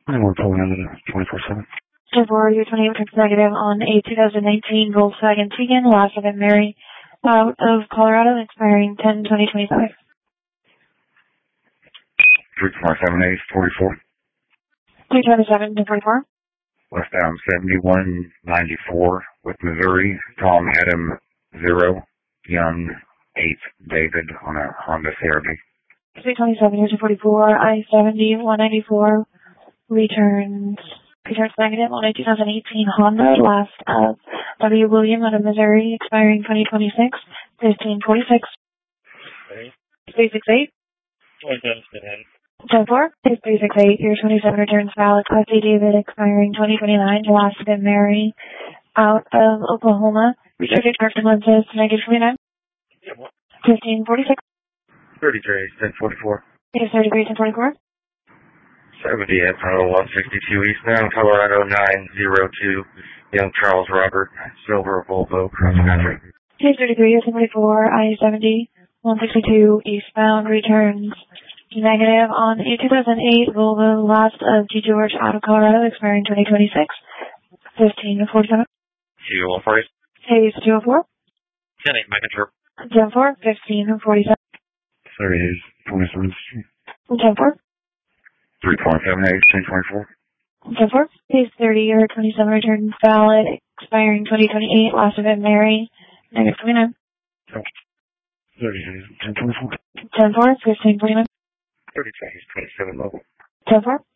And we're pulling into the 24/7. 10-4, your 28 returns negative on a 2019 Volkswagen Tiguan, last of it Mary, out of Colorado, expiring 10/20/25. 3.78, 44. 327 to 44. Westbound 7194 with Missouri. Tom Adam 0, Young 8, David on a Honda CRV. 327 to 44, I-70, 194, returns negative on a 2018 Honda, last of W. William out of Missouri, expiring 2026, 1546. 368. 10-4, 368, your 27 returns valid, Class A David, expiring 2029, last of it Mary, out of Oklahoma, restricted parking lenses, negative 29, 1546. 33, 1044. 33, 1044. 70 at Lost 62 eastbound, Colorado 902, Young Charles Robert, Silver Volvo, cross country. 233, 1044, I-70, 162 eastbound, returns negative on a 2008 Volvo, last of G. George out of Colorado, expiring 2026, 1547. 204. Hayes 204. 10-8, Mike 10-4, 1547. 30, 27. 10-4. 3.78, 1024. 10-4. Hayes 30 or 27 returns valid, expiring 2028, last of it Mary, negative 29. 30, 1024. 10-4, 1549. 30 days, 27 mobile. 10-4.